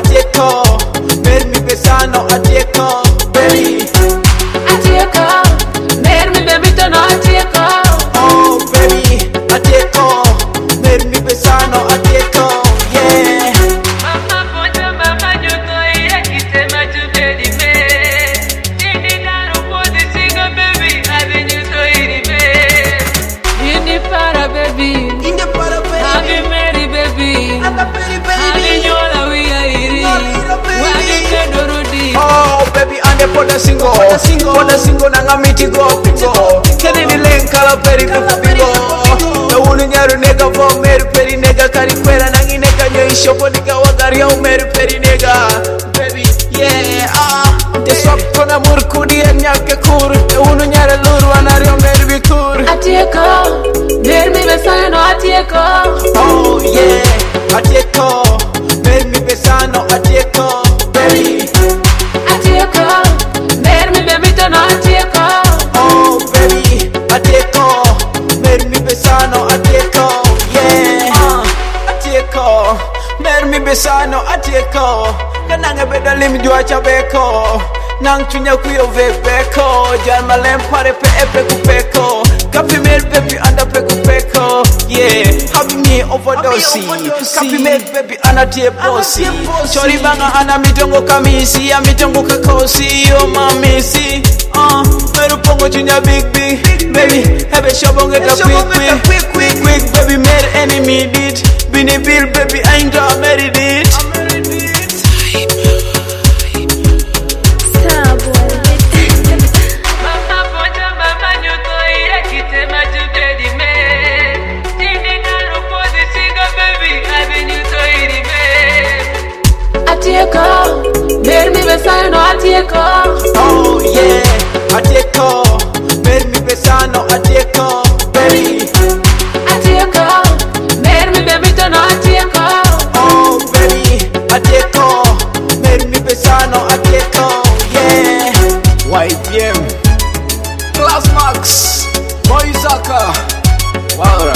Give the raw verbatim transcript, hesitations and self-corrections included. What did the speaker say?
atieko, mer mi besano atieko, baby. Atieko, mer mi bebito no atieko. Oh baby, atieko, mer mi besano atieko, yeah. Mama poncho mama nyuto ire kitema tubedi me. Tindi daru podi singa baby, abi nyuto iri me. Indi para baby, Inde para baby, abi meri baby, anda baby abi baby. nyola wiya iri, wagi kedorudi. Oh baby, ande poda singo, poda singo nanga miti go pingo. Kene ni lenkala peri pefu bingo. Na unu nyaru nega vo meri peri nega kari kwera nangi nega nyo ishopo niga wagari ya umeri peri nega. Baby, yeah, ah. Deswap kona murkudi ya nyake kur. Na unu nyara luru wanari ya meri bikur. Atieko, mer mi besano atieko. Oh yeah, atieko, mer mi besano atieko, baby. Atieko, mer mi bebito no atieko. Oh baby, atieko, mer mi besano atieko, yeah. Uh, atieko, mer mi besano atieko. Kananga beda lim jua chabeko. Nang chunya kuyo vebeko. Jan malem pare pe epe kupeko. Kapi mer baby anda pe kupeko, yeah. Happy me overdose. Kapi mer baby ana tie bossy. Chori banga ana mitongo kamisi, ya mitongo kakosi, yo mamisi. Uh, meru pongo chunya big big, baby. Hebe shobonge ta quick quick, quick quick, baby. Mer enemy beat, bini bill baby. I ain't got married it. Mama poncho mama nyuto ire kitema tubedi me. Tindi daru podi singa baby, abi nyuto iri me. Atieko, mer mi besano atieko. Oh yeah, atieko, mer mi besano atieko, baby. Atieko, mer mi bebito no atieko. Oh baby, atieko, mer mi besano atieko, yeah. Y P M, Class Max, Boy Zaka, wow.